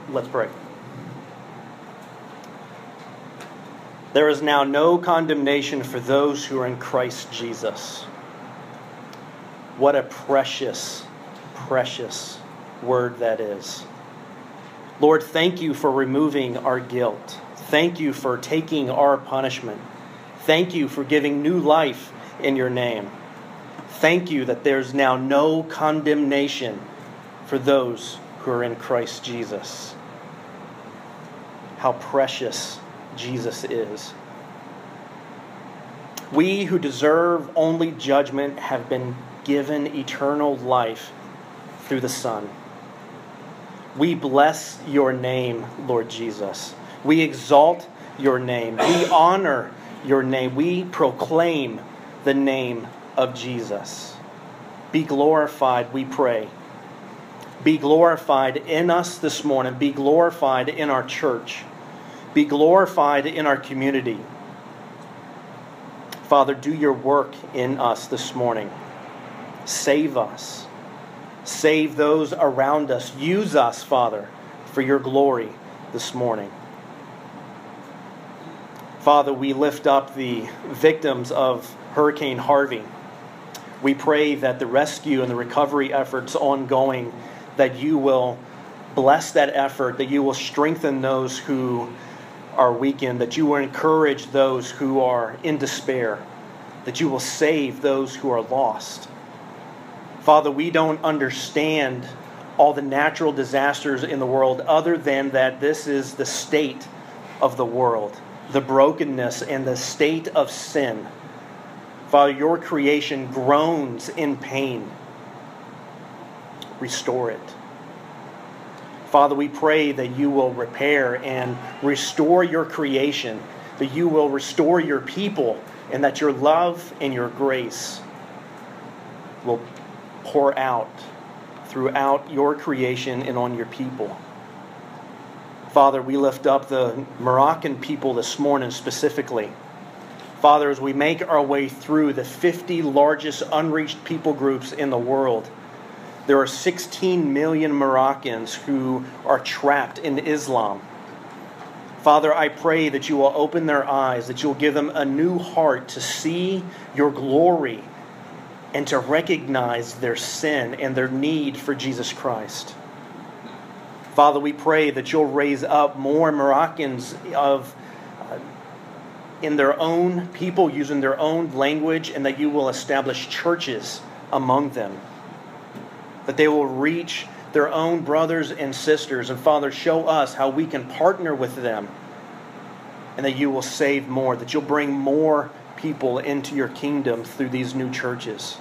Let's pray. There is now no condemnation for those who are in Christ Jesus. What a precious, precious word that is. Lord, thank you for removing our guilt. Thank you for taking our punishment. Thank you for giving new life in your name. Thank you that there's now no condemnation for those who are in Christ Jesus. How precious Jesus is. We who deserve only judgment have been given eternal life through the Son. We bless your name, Lord Jesus. We exalt your name. We honor your name. We proclaim the name of Jesus. Be glorified, we pray. Be glorified in us this morning. Be glorified in our church. Be glorified in our community. Father, do your work in us this morning. Save us. Save those around us. Use us, Father, for your glory this morning. Father, we lift up the victims of Hurricane Harvey. We pray that the rescue and the recovery efforts ongoing, that you will bless that effort, that you will strengthen those who are weakened, that you will encourage those who are in despair, that you will save those who are lost. Father, we don't understand all the natural disasters in the world other than that this is the state of the world, the brokenness and the state of sin. Father, your creation groans in pain. Restore it. Father, we pray that you will repair and restore your creation, that you will restore your people, and that your love and your grace will pour out throughout your creation and on your people. Father, we lift up the Moroccan people this morning specifically. Father, as we make our way through the 50 largest unreached people groups in the world, there are 16 million Moroccans who are trapped in Islam. Father, I pray that you will open their eyes, that you will give them a new heart to see your glory and to recognize their sin and their need for Jesus Christ. Father, we pray that you'll raise up more Moroccans in their own people, using their own language, and that you will establish churches among them. That they will reach their own brothers and sisters. And Father, show us how we can partner with them. And that you will save more. That you'll bring more people into your kingdom through these new churches.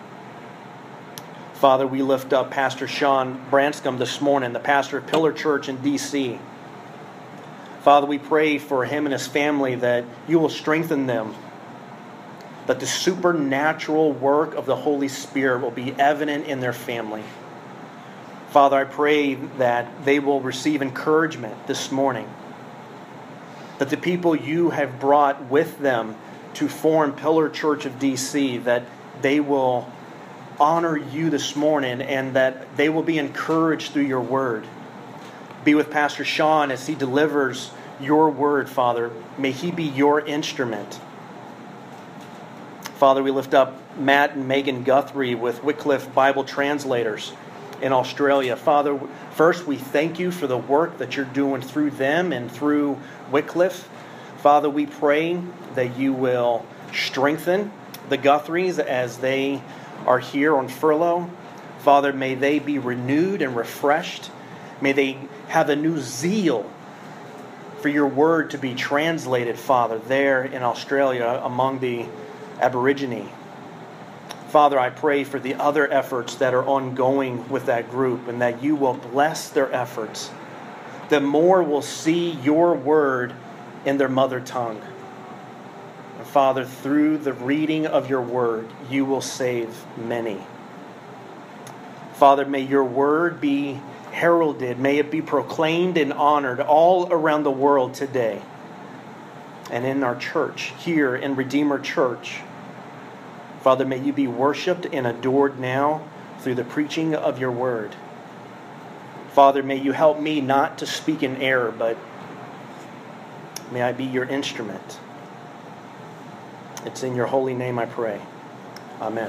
Father, we lift up Pastor Sean Branscombe this morning, the pastor of Pillar Church in D.C. Father, we pray for him and his family that you will strengthen them. That the supernatural work of the Holy Spirit will be evident in their family. Father, I pray that they will receive encouragement this morning. That the people you have brought with them to form Pillar Church of D.C., that they will honor you this morning and that they will be encouraged through your word. Be with Pastor Sean as he delivers your word, Father. May he be your instrument. Father, we lift up Matt and Megan Guthrie with Wycliffe Bible Translators in Australia. Father, first we thank you for the work that you're doing through them and through Wycliffe. Father, we pray that you will strengthen the Guthries as they are here on furlough. Father, may they be renewed and refreshed. May they have a new zeal for your word to be translated, Father, there in Australia among the Aborigine. Father, I pray for the other efforts that are ongoing with that group and that you will bless their efforts. That more will see your word in their mother tongue. And Father, through the reading of your word, you will save many. Father, may your word be heralded. May it be proclaimed and honored all around the world today. And in our church, here in Redeemer Church. Father, may you be worshipped and adored now through the preaching of your word. Father, may you help me not to speak in error, but may I be your instrument. It's in your holy name I pray. Amen.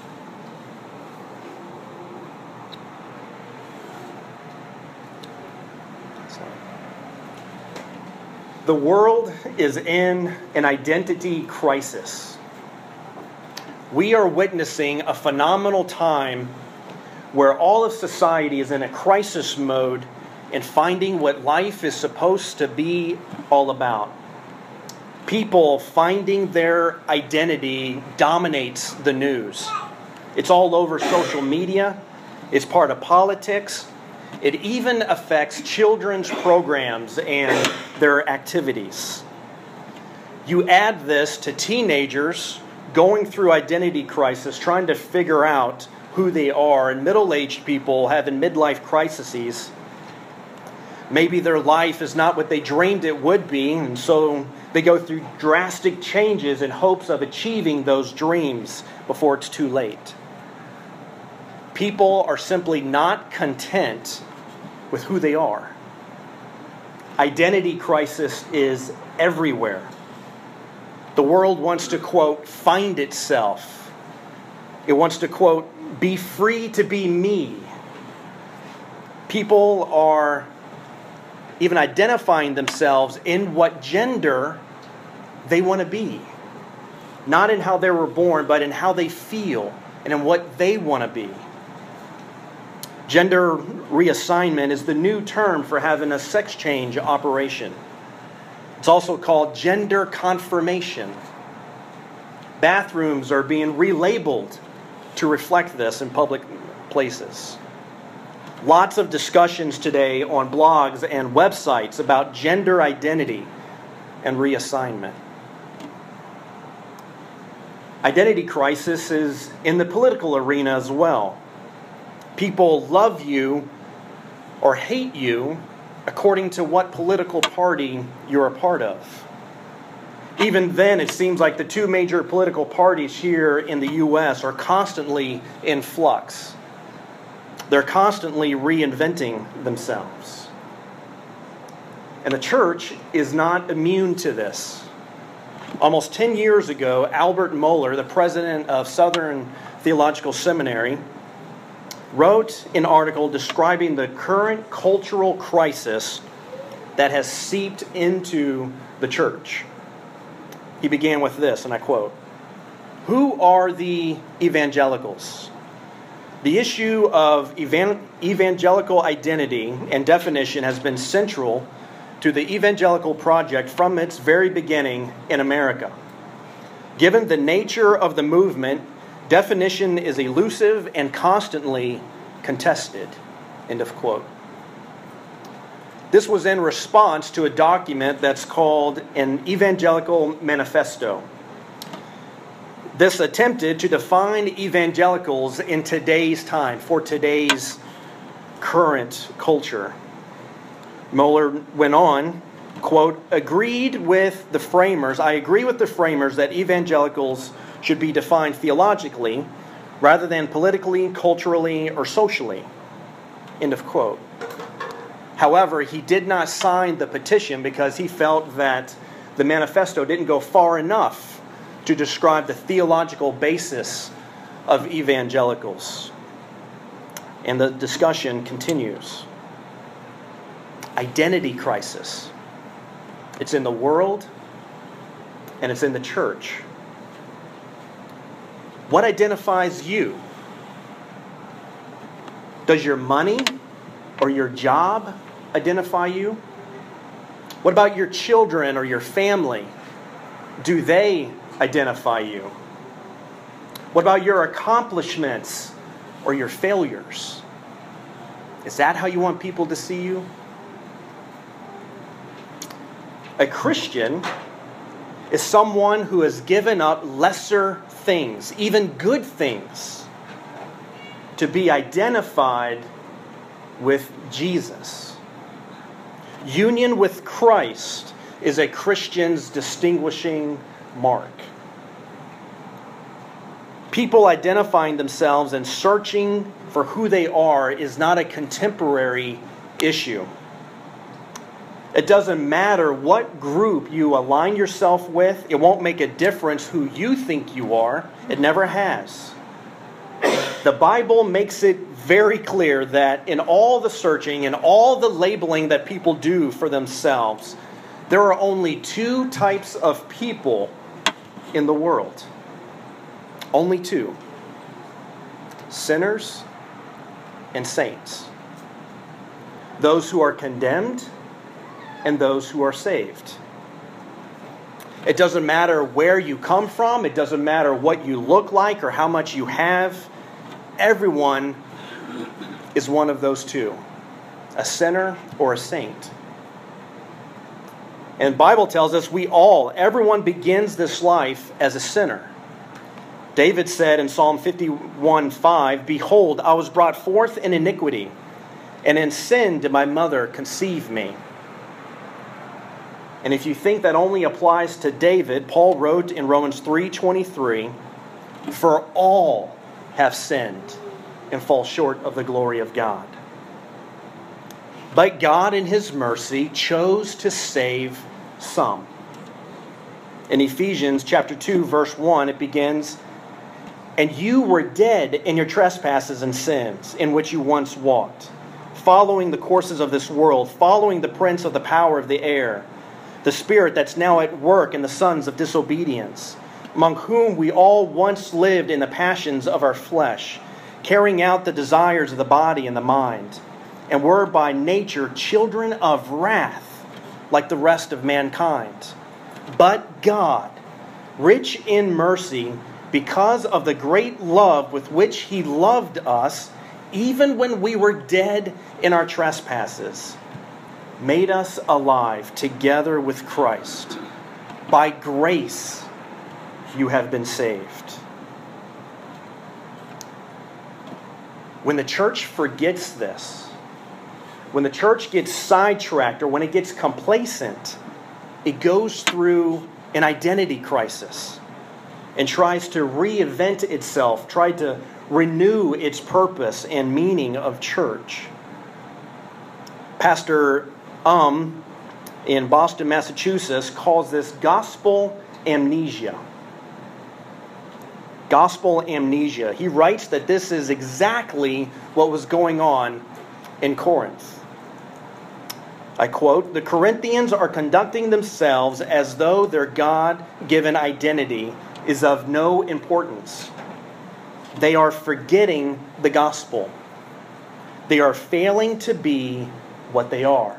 The world is in an identity crisis. We are witnessing a phenomenal time where all of society is in a crisis mode in finding what life is supposed to be all about. People finding their identity dominates the news. It's all over social media. It's part of politics. It even affects children's programs and their activities. You add this to teenagers going through identity crisis, trying to figure out who they are, and middle-aged people having midlife crises. Maybe their life is not what they dreamed it would be, and so they go through drastic changes in hopes of achieving those dreams before it's too late. People are simply not content with who they are. Identity crisis is everywhere. The world wants to, quote, find itself. It wants to, quote, be free to be me. People are even identifying themselves in what gender they want to be. Not in how they were born, but in how they feel and in what they want to be. Gender reassignment is the new term for having a sex change operation. It's also called gender confirmation. Bathrooms are being relabeled to reflect this in public places. Lots of discussions today on blogs and websites about gender identity and reassignment. Identity crisis is in the political arena as well. People love you or hate you according to what political party you're a part of. Even then, it seems like the two major political parties here in the U.S. are constantly in flux. They're constantly reinventing themselves. And the church is not immune to this. Almost 10 years ago, Albert Mohler, the president of Southern Theological Seminary, wrote an article describing the current cultural crisis that has seeped into the church. He began with this, and I quote, "Who are the evangelicals? The issue of evangelical identity and definition has been central to the evangelical project from its very beginning in America. Given the nature of the movement, definition is elusive and constantly contested." End of quote. This was in response to a document that's called an Evangelical Manifesto. This attempted to define evangelicals in today's time, for today's current culture. Mohler went on, quote, I agree with the framers that evangelicals should be defined theologically rather than politically, culturally, or socially. End of quote. However, he did not sign the petition because he felt that the manifesto didn't go far enough to describe the theological basis of evangelicals. And the discussion continues. Identity crisis. It's in the world and it's in the church. What identifies you? Does your money or your job identify you? What about your children or your family? Do they identify you? What about your accomplishments or your failures? Is that how you want people to see you? A Christian is someone who has given up lesser things, even good things, to be identified with Jesus. Union with Christ is a Christian's distinguishing mark. People identifying themselves and searching for who they are is not a contemporary issue. It doesn't matter what group you align yourself with. It won't make a difference who you think you are. It never has. The Bible makes it very clear that in all the searching and all the labeling that people do for themselves, there are only two types of people in the world. Only two. Sinners and saints. Those who are condemned and those who are saved. It doesn't matter where you come from. It doesn't matter what you look like or how much you have. Everyone is one of those two. A sinner or a saint. And the Bible tells us everyone begins this life as a sinner. David said in Psalm 51:5, "Behold, I was brought forth in iniquity, and in sin did my mother conceive me." And if you think that only applies to David, Paul wrote in Romans 3:23, "For all have sinned and fall short of the glory of God." But God in His mercy chose to save some. In Ephesians chapter 2, verse 1, it begins, "And you were dead in your trespasses and sins, in which you once walked, following the courses of this world, following the prince of the power of the air, the spirit that's now at work in the sons of disobedience, among whom we all once lived in the passions of our flesh, carrying out the desires of the body and the mind, and were by nature children of wrath, like the rest of mankind. But God, rich in mercy, because of the great love with which He loved us, even when we were dead in our trespasses, made us alive together with Christ. By grace you have been saved." When the church forgets this, when the church gets sidetracked or when it gets complacent, it goes through an identity crisis and tries to reinvent itself, try to renew its purpose and meaning of church. Pastor in Boston, Massachusetts, calls this gospel amnesia. Gospel amnesia. He writes that this is exactly what was going on in Corinth. I quote, "The Corinthians are conducting themselves as though their God-given identity is of no importance. They are forgetting the gospel. They are failing to be what they are."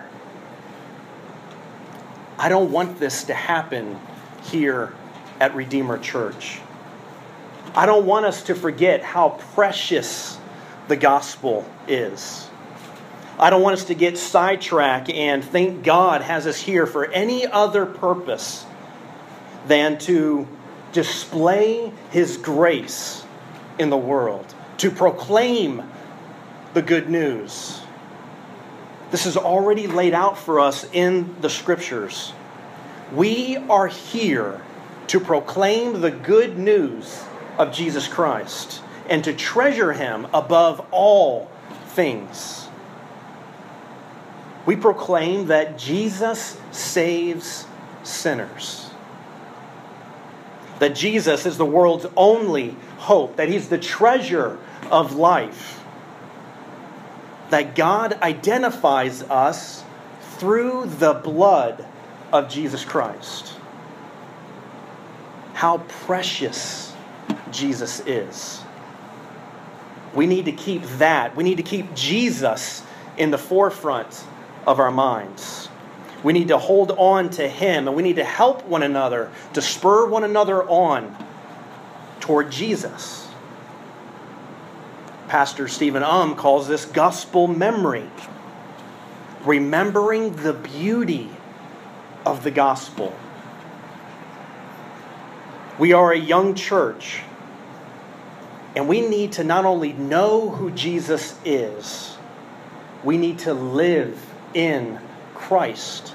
I don't want this to happen here at Redeemer Church. I don't want us to forget how precious the gospel is. I don't want us to get sidetracked and think God has us here for any other purpose than to display His grace in the world, to proclaim the good news. This is already laid out for us in the Scriptures. We are here to proclaim the good news of Jesus Christ and to treasure Him above all things. We proclaim that Jesus saves sinners. That Jesus is the world's only hope. That He's the treasure of life. That God identifies us through the blood of Jesus Christ. How precious Jesus is. We need to keep that. We need to keep Jesus in the forefront of our minds. We need to hold on to Him, and we need to help one another, to spur one another on toward Jesus. Pastor Stephen calls this gospel memory. Remembering the beauty of the gospel. We are a young church, and we need to not only know who Jesus is, we need to live in Christ.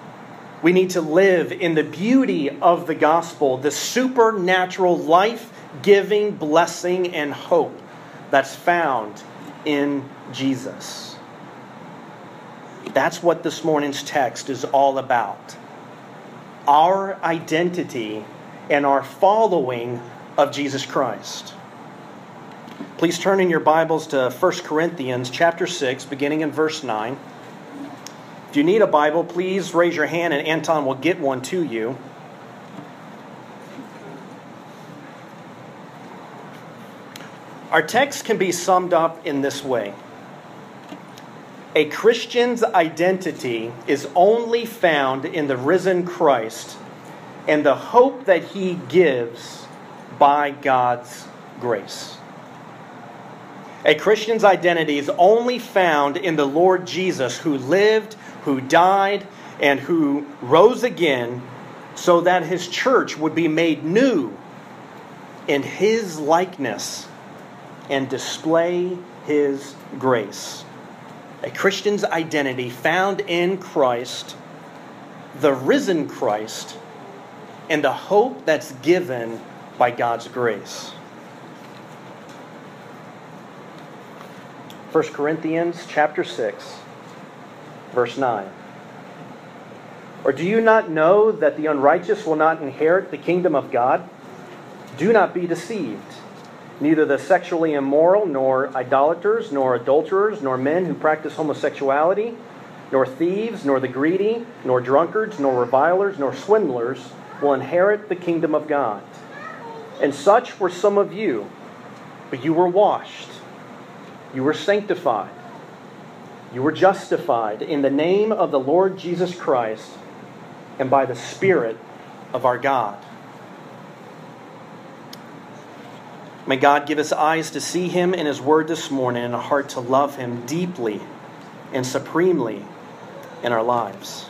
We need to live in the beauty of the gospel, the supernatural life life-giving blessing and hope that's found in Jesus. That's what this morning's text is all about. Our identity and our following of Jesus Christ. Please turn in your Bibles to 1 Corinthians chapter 6, beginning in verse 9. If you need a Bible, please raise your hand and Anton will get one to you. Our text can be summed up in this way. A Christian's identity is only found in the risen Christ and the hope that he gives by God's grace. A Christian's identity is only found in the Lord Jesus, who lived, who died, and who rose again so that his church would be made new in his likeness and display his grace. A Christian's identity found in Christ, the risen Christ, and the hope that's given by God's grace. 1 Corinthians chapter 6, verse 9. Or do you not know that the unrighteous will not inherit the kingdom of God? Do not be deceived. Neither the sexually immoral, nor idolaters, nor adulterers, nor men who practice homosexuality, nor thieves, nor the greedy, nor drunkards, nor revilers, nor swindlers will inherit the kingdom of God. And such were some of you, but you were washed, you were sanctified, you were justified in the name of the Lord Jesus Christ and by the Spirit of our God. May God give us eyes to see Him in His Word this morning and a heart to love Him deeply and supremely in our lives.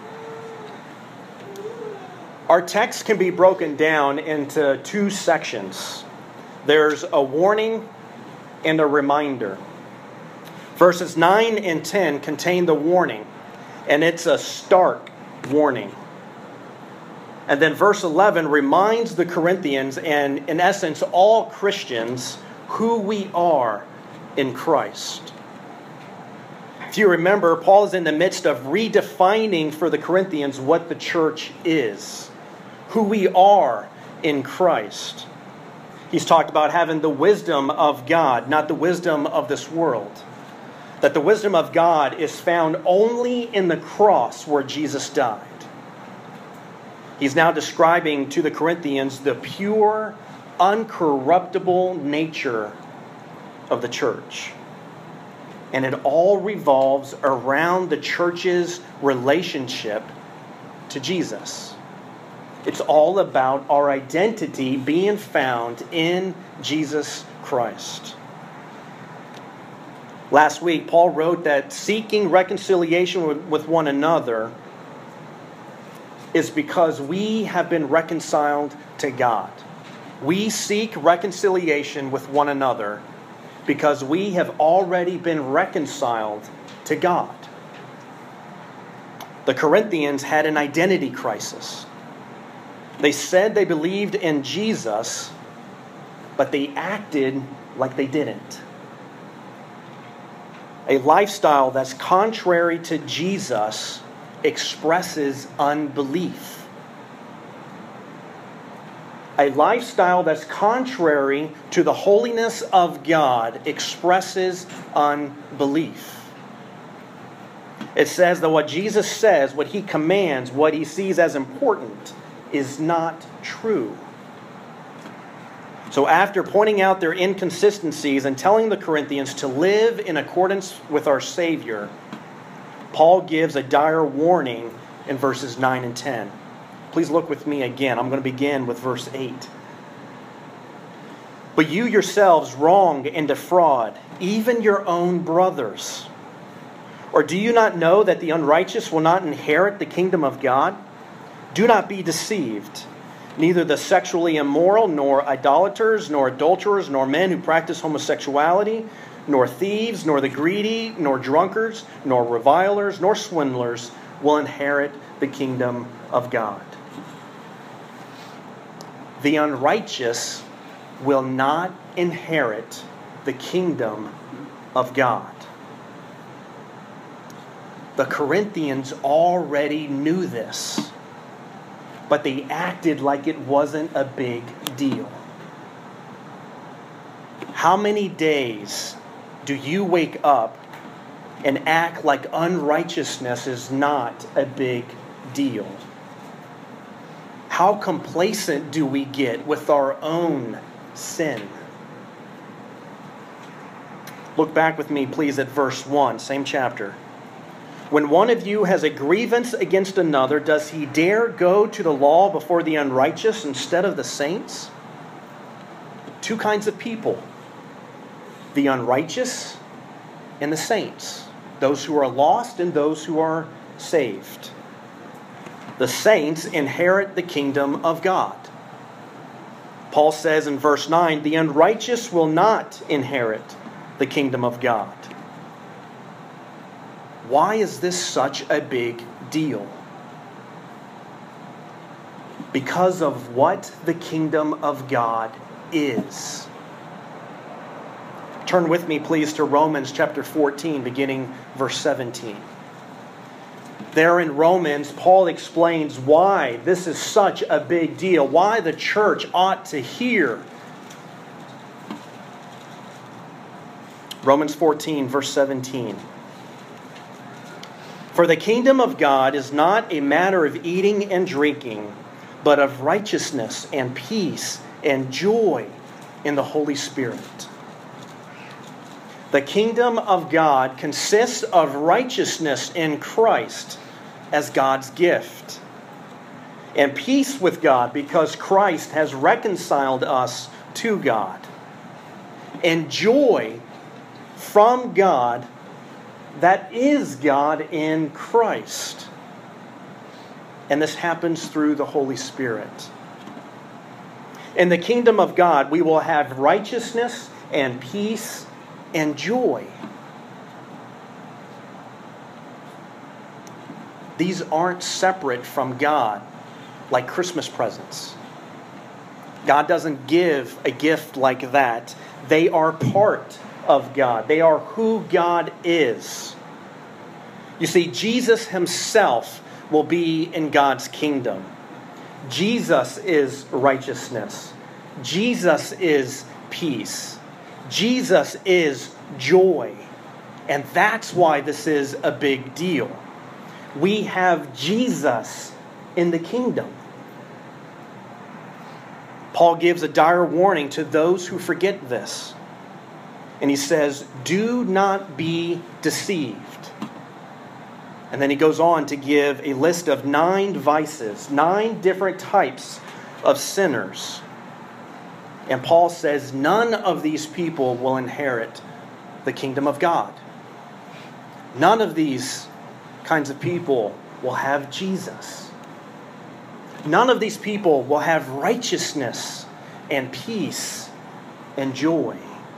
Our text can be broken down into two sections. There's a warning and a reminder. Verses 9 and 10 contain the warning, and it's a stark warning. And then verse 11 reminds the Corinthians, and in essence all Christians, who we are in Christ. If you remember, Paul is in the midst of redefining for the Corinthians what the church is, who we are in Christ. He's talked about having the wisdom of God, not the wisdom of this world. That the wisdom of God is found only in the cross where Jesus died. He's now describing to the Corinthians the pure, uncorruptible nature of the church. And it all revolves around the church's relationship to Jesus. It's all about our identity being found in Jesus Christ. Last week, Paul wrote that seeking reconciliation with one another is because we have been reconciled to God. We seek reconciliation with one another because we have already been reconciled to God. The Corinthians had an identity crisis. They said they believed in Jesus, but they acted like they didn't. A lifestyle that's contrary to Jesus expresses unbelief. A lifestyle that's contrary to the holiness of God expresses unbelief. It says that what Jesus says, what He commands, what He sees as important is not true. So after pointing out their inconsistencies and telling the Corinthians to live in accordance with our Savior, Paul gives a dire warning in verses 9 and 10. Please look with me again. I'm going to begin with verse 8. But you yourselves wrong and defraud, even your own brothers. Or do you not know that the unrighteous will not inherit the kingdom of God? Do not be deceived. Neither the sexually immoral, nor idolaters, nor adulterers, nor men who practice homosexuality, nor thieves, nor the greedy, nor drunkards, nor revilers, nor swindlers will inherit the kingdom of God. The unrighteous will not inherit the kingdom of God. The Corinthians already knew this, but they acted like it wasn't a big deal. How many days do you wake up and act like unrighteousness is not a big deal? How complacent do we get with our own sin? Look back with me, please, at verse 1, same chapter. When one of you has a grievance against another, does he dare go to the law before the unrighteous instead of the saints? Two kinds of people: the unrighteous and the saints, those who are lost and those who are saved. The saints inherit the kingdom of God. Paul says in verse 9, the unrighteous will not inherit the kingdom of God. Why is this such a big deal? Because of what the kingdom of God is. Turn with me, please, to Romans chapter 14, beginning verse 17. There in Romans, Paul explains why this is such a big deal, why the church ought to hear. Romans 14, verse 17. For the kingdom of God is not a matter of eating and drinking, but of righteousness and peace and joy in the Holy Spirit. The kingdom of God consists of righteousness in Christ as God's gift, and peace with God because Christ has reconciled us to God, and joy from God that is God in Christ. And this happens through the Holy Spirit. In the kingdom of God, we will have righteousness and peace and joy. These aren't separate from God like Christmas presents. God doesn't give a gift like that. They are part of God. They are who God is. You see, Jesus himself will be in God's kingdom. Jesus is righteousness. Jesus is peace. Jesus is joy. And that's why this is a big deal. We have Jesus in the kingdom. Paul gives a dire warning to those who forget this. And he says, do not be deceived. And then he goes on to give a list of 9 vices, 9 different types of sinners. And Paul says none of these people will inherit the kingdom of God. None of these kinds of people will have Jesus. None of these people will have righteousness and peace and joy.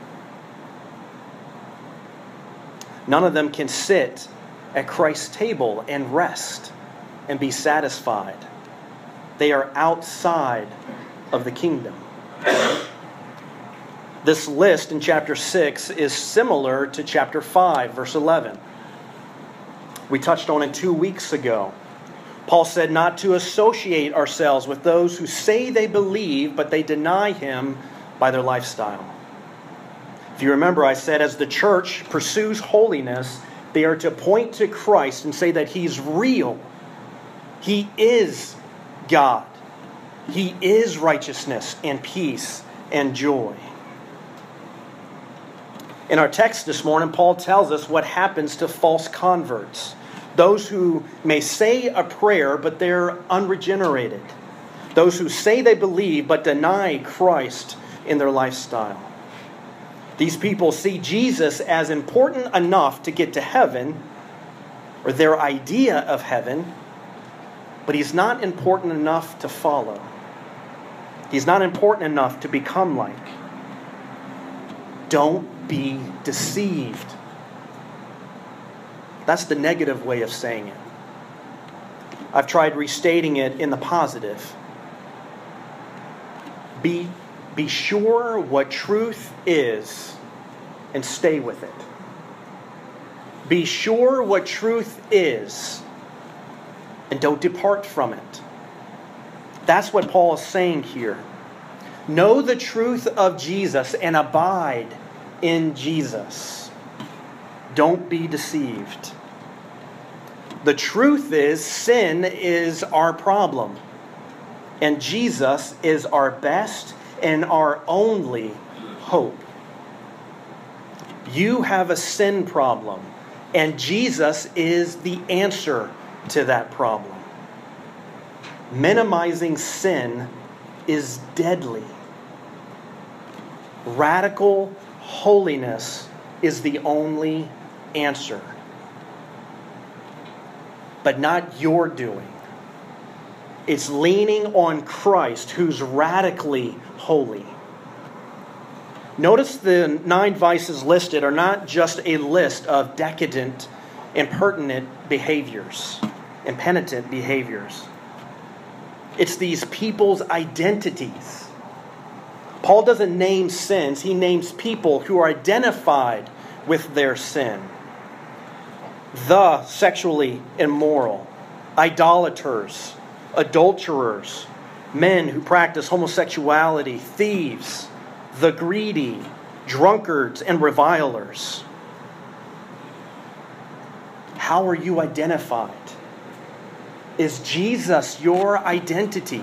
None of them can sit at Christ's table and rest and be satisfied. They are outside of the kingdom. This list in chapter 6 is similar to chapter 5, verse 11. We touched on it 2 weeks ago. Paul said not to associate ourselves with those who say they believe, but they deny him by their lifestyle. If you remember, I said as the church pursues holiness, they are to point to Christ and say that He's real. He is God. He is righteousness and peace and joy. In our text this morning, Paul tells us what happens to false converts. Those who may say a prayer, but they're unregenerated. Those who say they believe, but deny Christ in their lifestyle. These people see Jesus as important enough to get to heaven, or their idea of heaven, but He's not important enough to follow. He's not important enough to become like. Don't be deceived. That's the negative way of saying it. I've tried restating it in the positive. Be Be sure what truth is and stay with it. Be sure what truth is and don't depart from it. That's what Paul is saying here. Know the truth of Jesus and abide in Jesus. Don't be deceived. The truth is, sin is our problem, and Jesus is our best and our only hope. You have a sin problem, and Jesus is the answer to that problem. Minimizing sin is deadly. Radical holiness is the only answer. But not your doing. It's leaning on Christ, who's radically holy. Notice the 9 vices listed are not just a list of decadent, impenitent behaviors. It's these people's identities. Paul doesn't name sins. He names people who are identified with their sin. The sexually immoral, idolaters, adulterers, men who practice homosexuality, thieves, the greedy, drunkards, and revilers. How are you identified? Is Jesus your identity?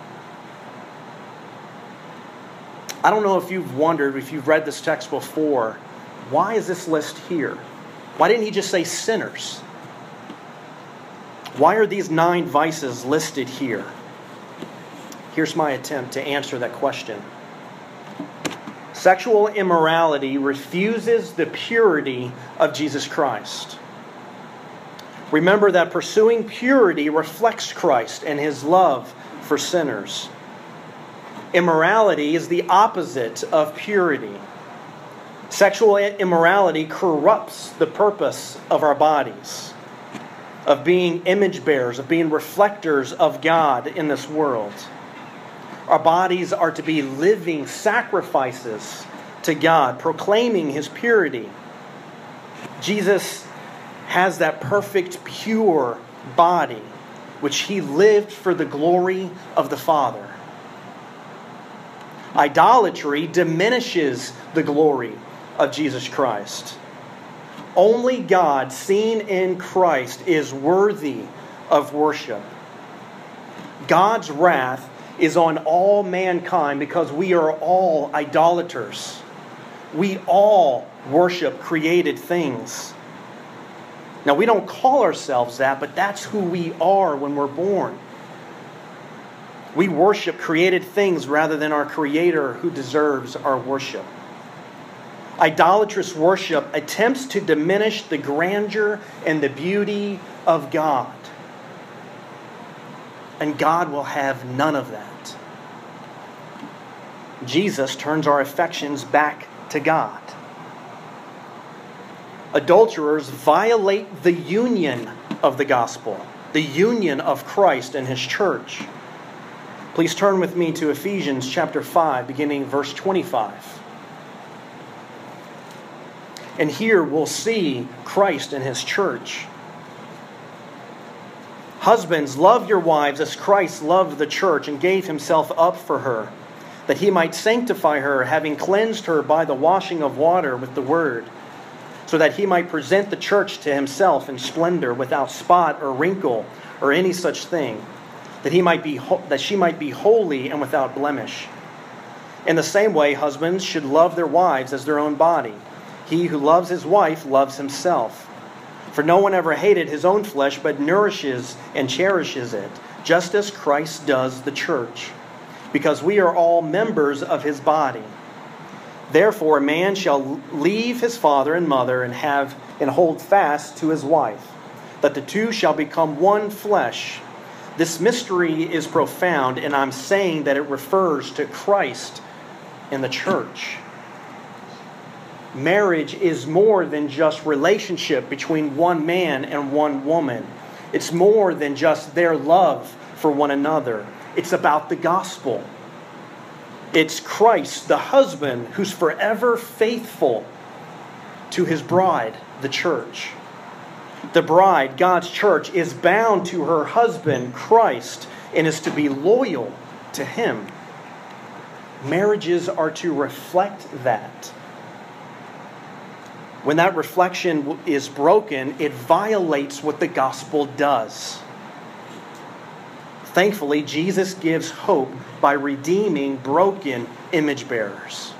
I don't know if you've wondered, if you've read this text before, why is this list here? Why didn't he just say sinners? Why are these 9 vices listed here? Here's my attempt to answer that question. Sexual immorality refuses the purity of Jesus Christ. Remember that pursuing purity reflects Christ and his love for sinners. Immorality is the opposite of purity. Sexual immorality corrupts the purpose of our bodies, of being image bearers, of being reflectors of God in this world. Our bodies are to be living sacrifices to God, proclaiming his purity. Jesus has that perfect, pure body, which he lived for the glory of the Father. Idolatry diminishes the glory of Jesus Christ. Only God, seen in Christ, is worthy of worship. God's wrath is on all mankind because we are all idolaters. We all worship created things. Now, we don't call ourselves that, but that's who we are when we're born. We worship created things rather than our Creator who deserves our worship. Idolatrous worship attempts to diminish the grandeur and the beauty of God. And God will have none of that. Jesus turns our affections back to God. Adulterers violate the union of the gospel, the union of Christ and his church. Please turn with me to Ephesians chapter 5, beginning verse 25. And here we'll see Christ and his church. Husbands, love your wives as Christ loved the church and gave himself up for her, that he might sanctify her, having cleansed her by the washing of water with the word, so that he might present the church to himself in splendor, without spot or wrinkle or any such thing, that she might be holy and without blemish. In the same way, husbands should love their wives as their own body. He who loves his wife loves himself. For no one ever hated his own flesh, but nourishes and cherishes it, just as Christ does the church, because we are all members of his body. Therefore, a man shall leave his father and mother and hold fast to his wife, that the two shall become one flesh. This mystery is profound, and I'm saying that it refers to Christ and the church. Marriage is more than just relationship between one man and one woman. It's more than just their love for one another. It's about the gospel. It's Christ, the husband, who's forever faithful to his bride, the church. The bride, God's church, is bound to her husband, Christ, and is to be loyal to him. Marriages are to reflect that. When that reflection is broken, it violates what the gospel does. Thankfully, Jesus gives hope by redeeming broken image bearers.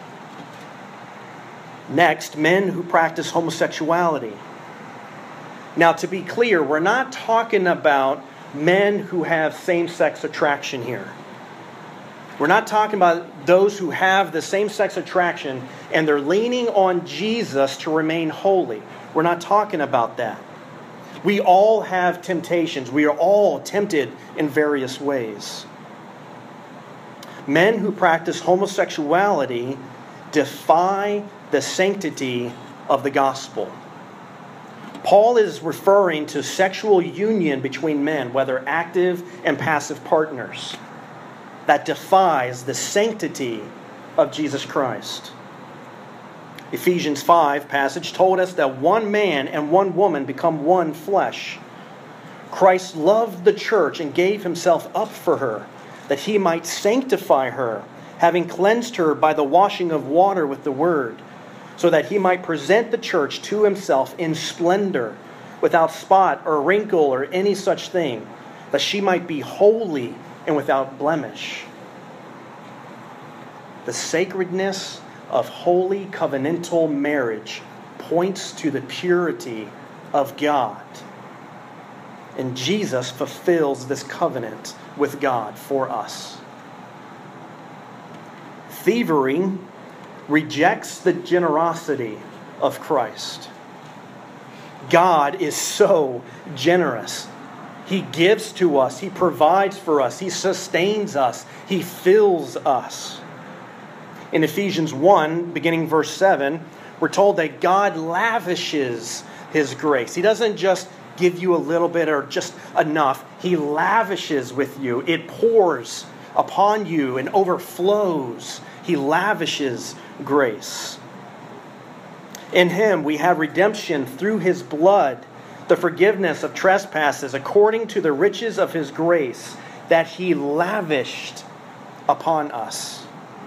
Next, men who practice homosexuality. Now, to be clear, we're not talking about men who have same-sex attraction here. We're not talking about those who have the same-sex attraction and they're leaning on Jesus to remain holy. We're not talking about that. We all have temptations. We are all tempted in various ways. Men who practice homosexuality defy the sanctity of the gospel. Paul is referring to sexual union between men, whether active and passive partners, that defies the sanctity of Jesus Christ. Ephesians 5 passage told us that one man and one woman become one flesh. Christ loved the church and gave himself up for her, that he might sanctify her, having cleansed her by the washing of water with the word, so that he might present the church to himself in splendor, without spot or wrinkle or any such thing, that she might be holy and without blemish. The sacredness of holy covenantal marriage points to the purity of God. And Jesus fulfills this covenant with God for us. Thievery rejects the generosity of Christ. God is so generous. He gives to us. He provides for us. He sustains us. He fills us. In Ephesians 1, beginning verse 7, we're told that God lavishes his grace. He doesn't just give you a little bit or just enough. He lavishes with you. It pours upon you and overflows. He lavishes grace. In him we have redemption through his blood, the forgiveness of trespasses according to the riches of his grace that he lavished upon us.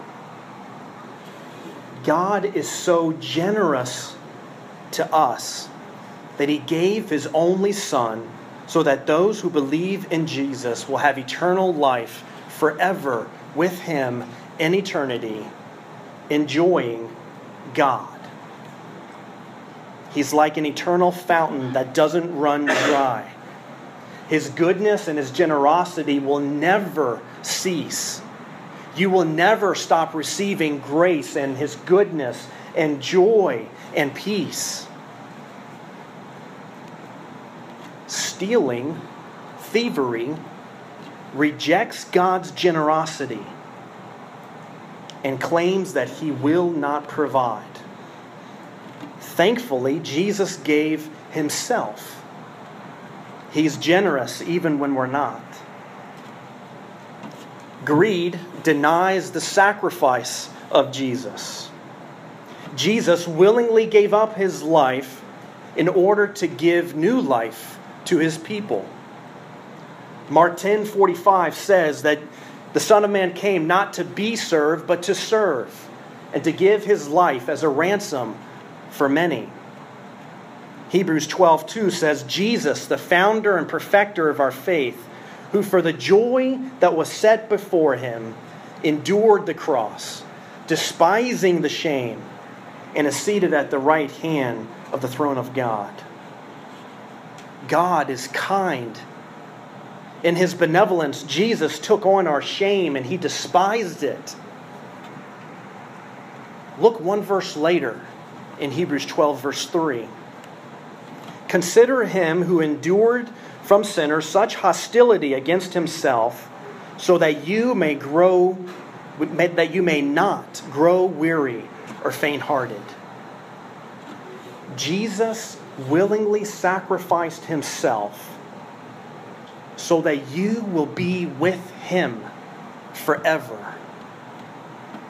God is so generous to us that he gave his only Son so that those who believe in Jesus will have eternal life forever with him in eternity, enjoying God. He's like an eternal fountain that doesn't run dry. His goodness and his generosity will never cease. You will never stop receiving grace and his goodness and joy and peace. Stealing, thievery, rejects God's generosity and claims that he will not provide. Thankfully, Jesus gave himself. He's generous even when we're not. Greed denies the sacrifice of Jesus. Jesus willingly gave up his life in order to give new life to his people. Mark 10:45 says that the Son of Man came not to be served, but to serve, and to give his life as a ransom for many. Hebrews 12:2 says, Jesus, the founder and perfecter of our faith, who for the joy that was set before him endured the cross, despising the shame, and is seated at the right hand of the throne of God. God is kind. In his benevolence, Jesus took on our shame and he despised it. Look one verse later in Hebrews 12, verse 3. Consider him who endured from sinners such hostility against himself, so that you may not grow weary or faint-hearted. Jesus willingly sacrificed himself so that you will be with him forever.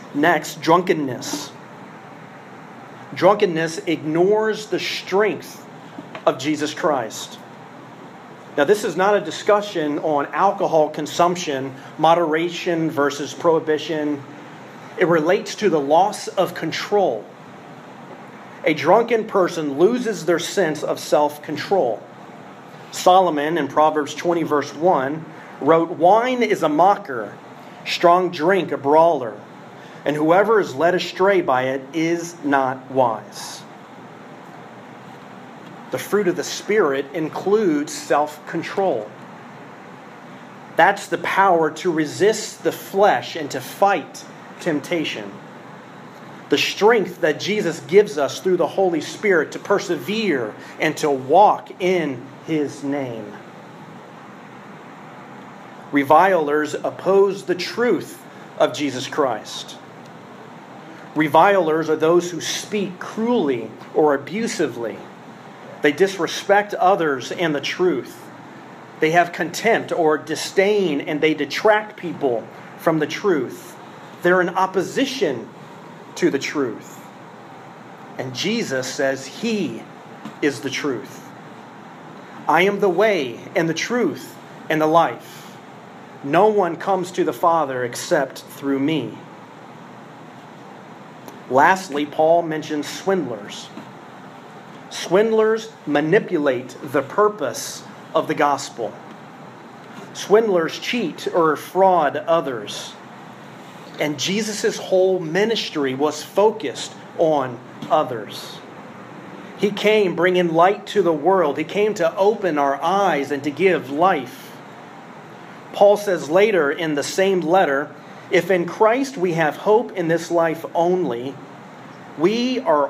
Next, drunkenness. Drunkenness ignores the strength of Jesus Christ. Now, this is not a discussion on alcohol consumption, moderation versus prohibition. It relates to the loss of control. A drunken person loses their sense of self-control. Solomon, in Proverbs 20, verse 1, wrote, "Wine is a mocker, strong drink a brawler, and whoever is led astray by it is not wise." The fruit of the Spirit includes self-control. That's the power to resist the flesh and to fight temptation. The strength that Jesus gives us through the Holy Spirit to persevere and to walk in His name. Revilers oppose the truth of Jesus Christ. Revilers are those who speak cruelly or abusively. They disrespect others and the truth. They have contempt or disdain, and they detract people from the truth. They're in opposition to the truth. And Jesus says He is the truth. "I am the way and the truth and the life. No one comes to the Father except through me." Lastly, Paul mentions swindlers. Swindlers manipulate the purpose of the gospel. Swindlers cheat or fraud others. And Jesus' whole ministry was focused on others. He came bringing light to the world. He came to open our eyes and to give life. Paul says later in the same letter, "If in Christ we have hope in this life only, we are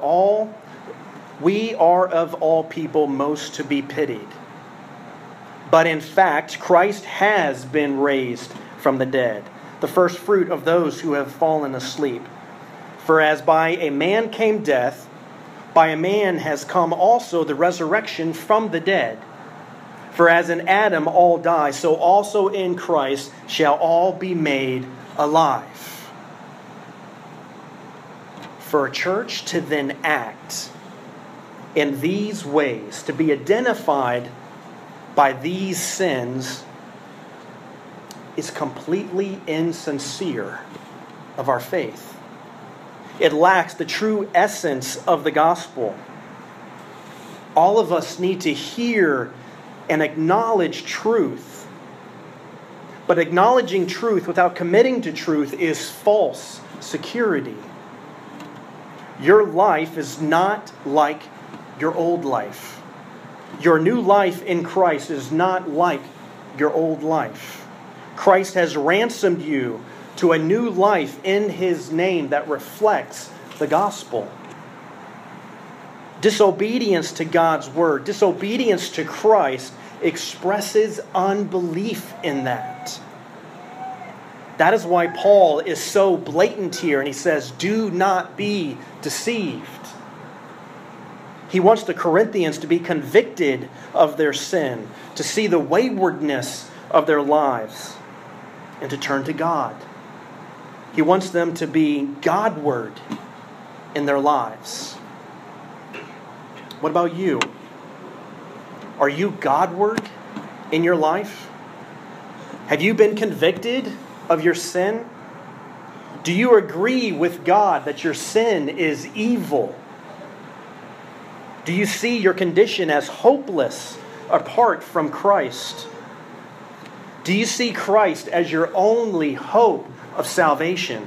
of all people most to be pitied. But in fact, Christ has been raised from the dead, the first fruit of those who have fallen asleep. For as by a man came death, by a man has come also the resurrection from the dead. For as in Adam all die, so also in Christ shall all be made alive." For a church to then act in these ways, to be identified by these sins, is completely insincere of our faith. It lacks the true essence of the gospel. All of us need to hear and acknowledge truth. But acknowledging truth without committing to truth is false security. Your life is not like your old life. Your new life in Christ is not like your old life. Christ has ransomed you to a new life in His name that reflects the gospel. Disobedience to God's word, disobedience to Christ, expresses unbelief in that. That is why Paul is so blatant here, and he says, "Do not be deceived." He wants the Corinthians to be convicted of their sin, to see the waywardness of their lives, and to turn to God. He wants them to be Godward in their lives. What about you? Are you Godward in your life? Have you been convicted of your sin? Do you agree with God that your sin is evil? Do you see your condition as hopeless apart from Christ? Do you see Christ as your only hope of salvation?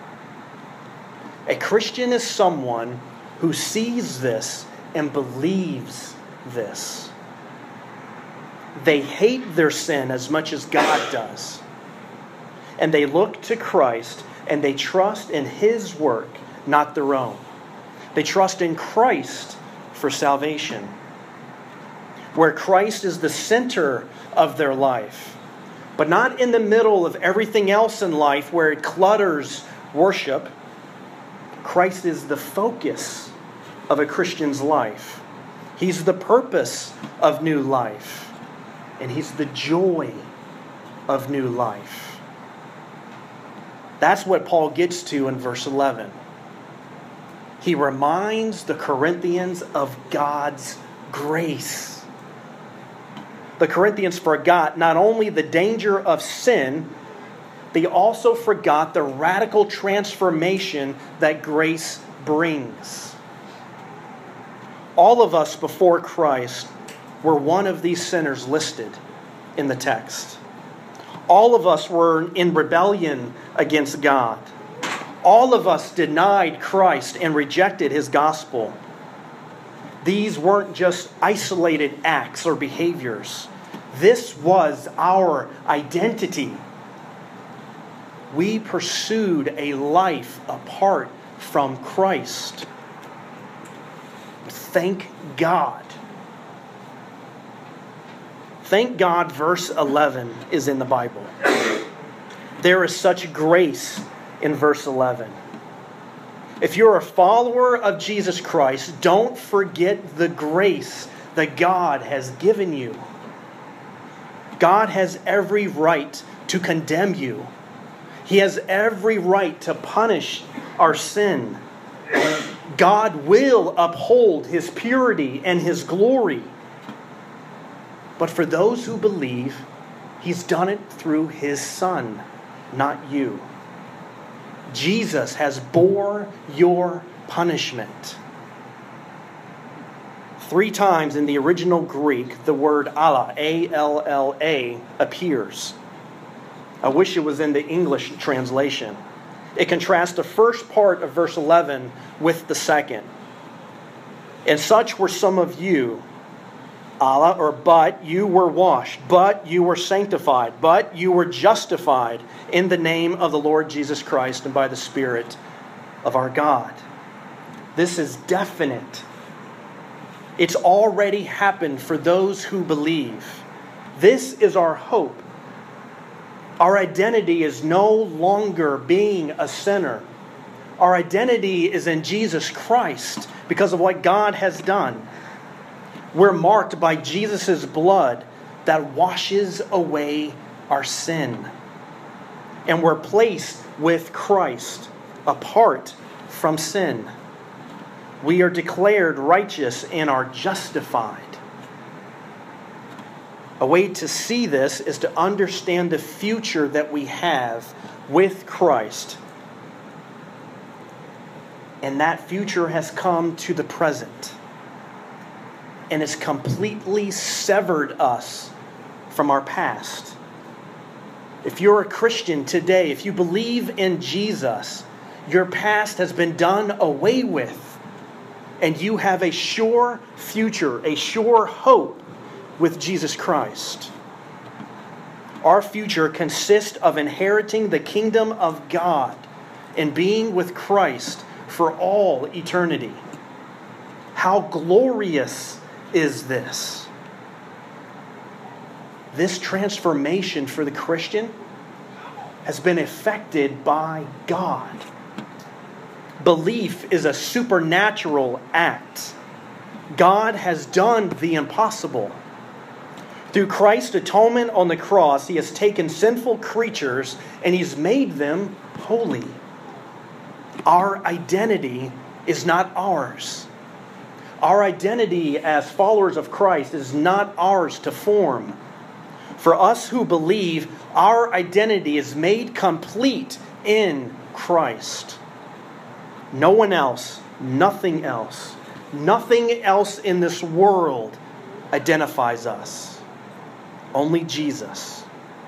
A Christian is someone who sees this and believes this. They hate their sin as much as God does. And they look to Christ and they trust in His work, not their own. They trust in Christ for salvation. Where Christ is the center of their life, but not in the middle of everything else in life where it clutters worship. Christ is the focus of a Christian's life. He's the purpose of new life. And He's the joy of new life. That's what Paul gets to in verse 11. He reminds the Corinthians of God's grace. The Corinthians forgot not only the danger of sin, they also forgot the radical transformation that grace brings. All of us before Christ were one of these sinners listed in the text. All of us were in rebellion against God. All of us denied Christ and rejected His gospel. These weren't just isolated acts or behaviors. This was our identity. We pursued a life apart from Christ. Thank God. Thank God verse 11 is in the Bible. There is such grace in verse 11. If you're a follower of Jesus Christ, don't forget the grace that God has given you. God has every right to condemn you. He has every right to punish our sin. God will uphold His purity and His glory. But for those who believe, He's done it through His Son, not you. Jesus has bore your punishment. 3 times in the original Greek, the word Allah, A-L-L-A, appears. I wish it was in the English translation. It contrasts the first part of verse 11 with the second. And such were some of you, Allah, or but you were washed, but you were sanctified, but you were justified in the name of the Lord Jesus Christ and by the Spirit of our God. This is definite. It's already happened for those who believe. This is our hope. Our identity is no longer being a sinner. Our identity is in Jesus Christ because of what God has done. We're marked by Jesus' blood that washes away our sin. And we're placed with Christ apart from sin. We are declared righteous and are justified. A way to see this is to understand the future that we have with Christ. And that future has come to the present. And has completely severed us from our past. If you're a Christian today, if you believe in Jesus, your past has been done away with. And you have a sure future, a sure hope with Jesus Christ. Our future consists of inheriting the kingdom of God and being with Christ for all eternity. How glorious is this? This transformation for the Christian has been effected by God. Belief is a supernatural act. God has done the impossible. Through Christ's atonement on the cross, He has taken sinful creatures and He's made them holy. Our identity is not ours. Our identity as followers of Christ is not ours to form. For us who believe, our identity is made complete in Christ. No one else, nothing else in this world identifies us. Only Jesus.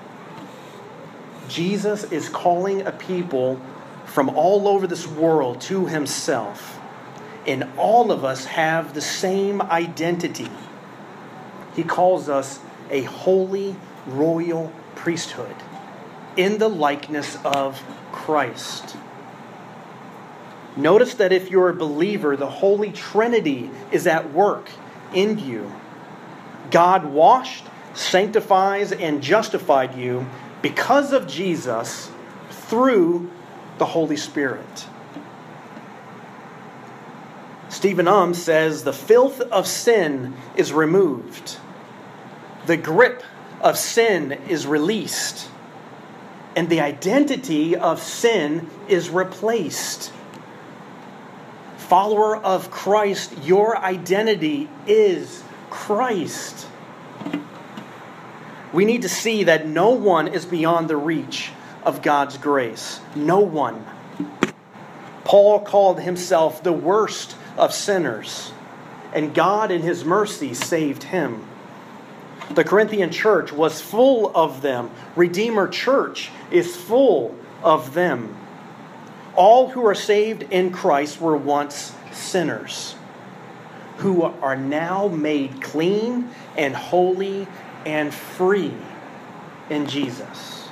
Jesus is calling a people from all over this world to Himself. And all of us have the same identity. He calls us a holy royal priesthood in the likeness of Christ. Notice that if you're a believer, the Holy Trinity is at work in you. God washed, sanctifies, and justified you because of Jesus through the Holy Spirit. Stephen says, the filth of sin is removed. The grip of sin is released. and the identity of sin is replaced. Follower of Christ, your identity is Christ. We need to see that no one is beyond the reach of God's grace. No one. Paul called himself the worst of sinners, and God in His mercy saved him. The Corinthian church was full of them. Redeemer Church is full of them. All who are saved in Christ were once sinners, who are now made clean and holy and free in Jesus.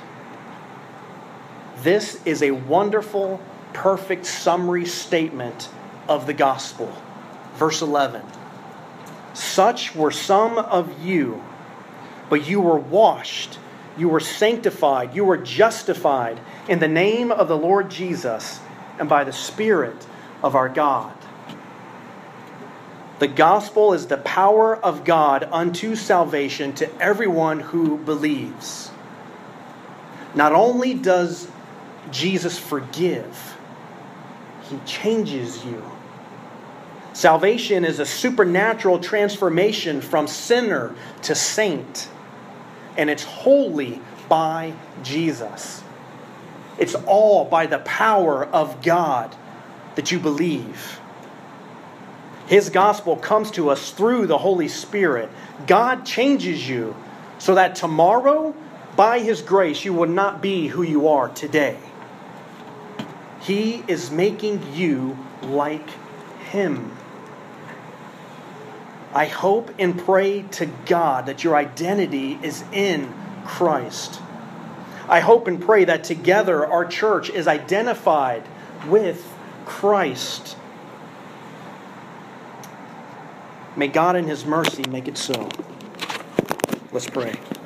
This is a wonderful, perfect summary statement of the gospel. Verse 11. Such were some of you, but you were washed, you were sanctified, you were justified in the name of the Lord Jesus and by the Spirit of our God. The gospel is the power of God unto salvation to everyone who believes. Not only does Jesus forgive, He changes you. Salvation is a supernatural transformation from sinner to saint. And it's wholly by Jesus. It's all by the power of God that you believe. His gospel comes to us through the Holy Spirit. God changes you so that tomorrow, by His grace, you will not be who you are today. He is making you like Him. I hope and pray to God that your identity is in Christ. I hope and pray that together our church is identified with Christ. May God in His mercy make it so. Let's pray.